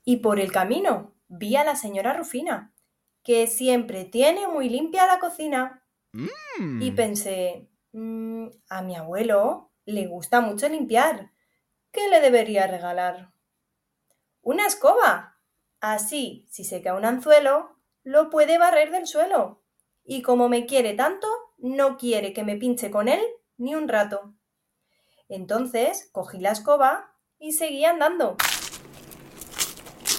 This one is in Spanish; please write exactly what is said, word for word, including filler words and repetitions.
Y por el camino vi a la señora Rufina, que siempre tiene muy limpia la cocina. Y Mmm. pensé, "Mm, a mi abuelo le gusta mucho limpiar. ¿Qué le debería regalar? Una escoba. Así, si se cae un anzuelo, lo puede barrer del suelo. Y como me quiere tanto, no quiere que me pinche con él ni un rato. Entonces cogí la escoba y seguí andando.